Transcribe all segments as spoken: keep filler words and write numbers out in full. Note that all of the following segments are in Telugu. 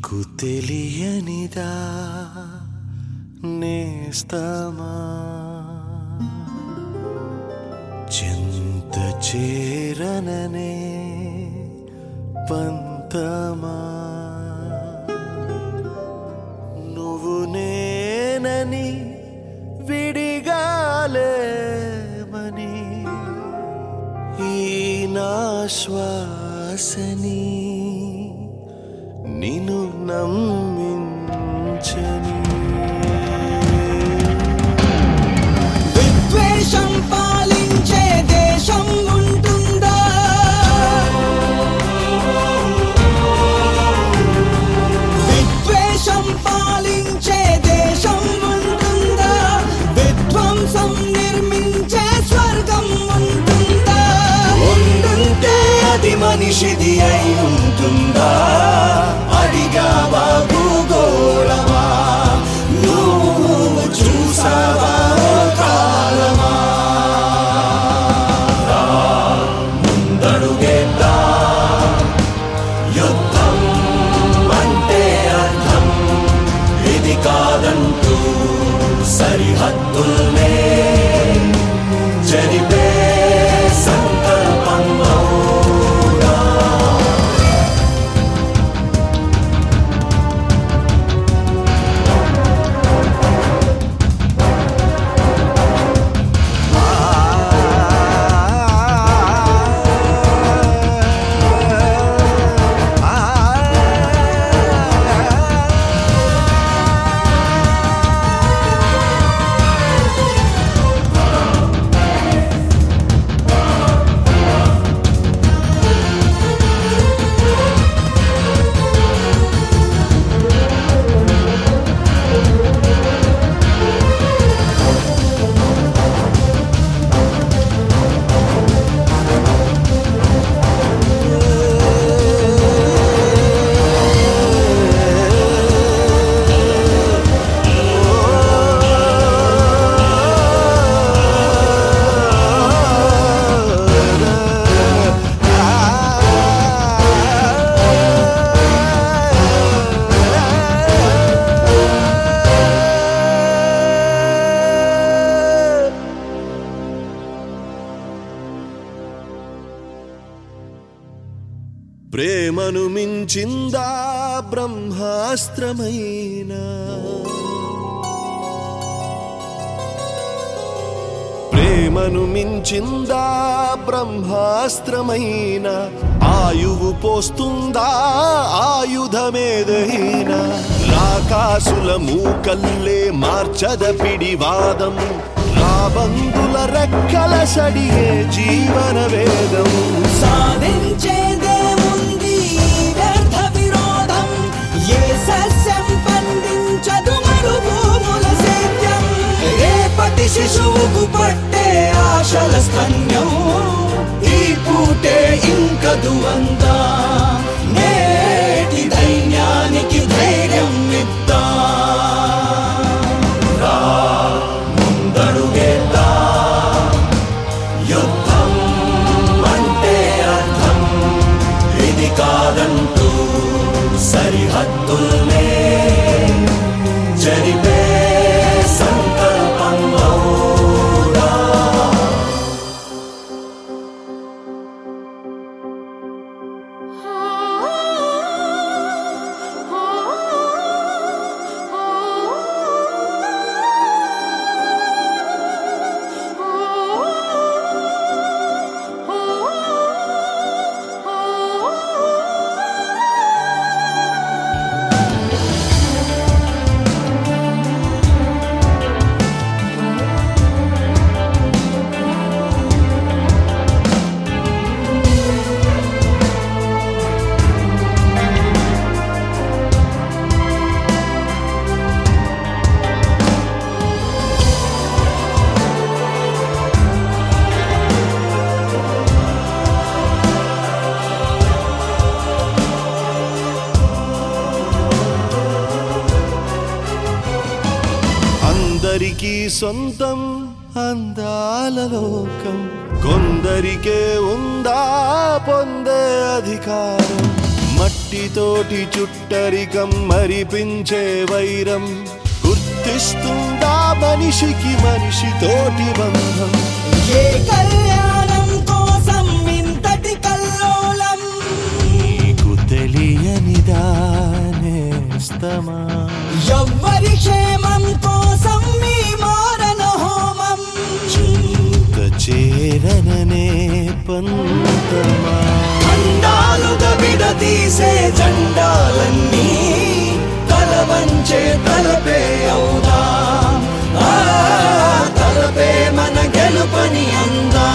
నీకు తెలియనిదా నేస్తమా చింత చేరననే పంతమా నువ్వు నేనని విడిగాలేమని ఈ నా శ్వాసని నిన్ను నమ్మించని విద్వేషం పాలించే దేశం ఉంటుందా? విద్వేషం పాలించే దేశం ఉంటుందా? విధ్వంసం నిర్మించే స్వర్గం ఉంటుందా? ఉంటుంటే అది మనిషిది అయి ఉంటుందా? అడిగావా భూగోళమా? నువ్వు చూసావా కాలమా? ముందడుగేద్దా యుద్ధం అంటే అర్థం ఇది కాదంటూ సరిహద్దుల్నే జరిపే సంకల్పం ప్రేమను మించిందా బ్రహ్మాస్త్రమైన ప్రేమను మించిందా బ్రహ్మాస్త్రమైన ఆయువు పోస్తుందా ఆయుధమేదైనా రాకాసుల మూకల్లే మార్చద పిడివాదం రాబందుల రెక్కల సడిగే జీవన వేదం సాధించేదేముంది వ్యర్థ విరోధం ఏ సస్యం పండించదు మరుభూముల సేద్యం రేపటి శిశువుకు పట్టే ఆశల స్తన్యం ఈ పూటే ఇంకదు అంతా నేటి దైన్యానికి ధైర్యం ఇద్దా ముందడుగేద్దా యుద్ధం అంటే అర్థం ఇది కాదంటూ సరిహద్దుల్నే జరిపే సంకల్పం అవుదా అందరికీ సొంతం అందాల లోకం కొందరికే ఉందా పొందే అధికారం మట్టితోటి చుట్టూ ఒంటరికం మరిపించే వైరం గుర్తిస్తుందా మనిషికి మనిషి తోటి బంధం ఏ కళ్యాణం కోసం ఇంతటి కల్లోలం నీకు తెలియనిదా నేస్తమా ఎవ్వరి క్షేమం కోసం మీ మారణ హోమం చింత చేరననే పంతమా ఖండాలుగా విడదీసే జెండాలన్నీ తలవంచే తలపే అవుదా ఆ తలపే మన గెలుపని అందా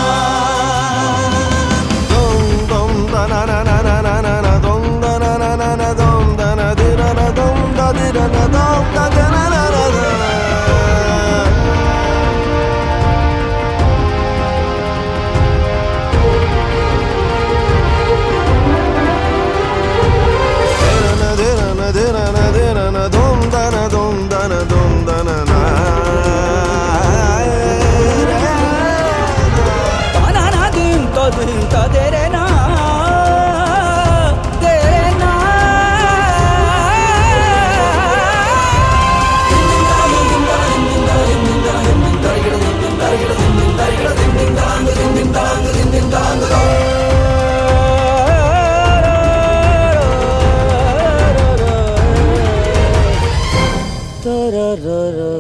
da da da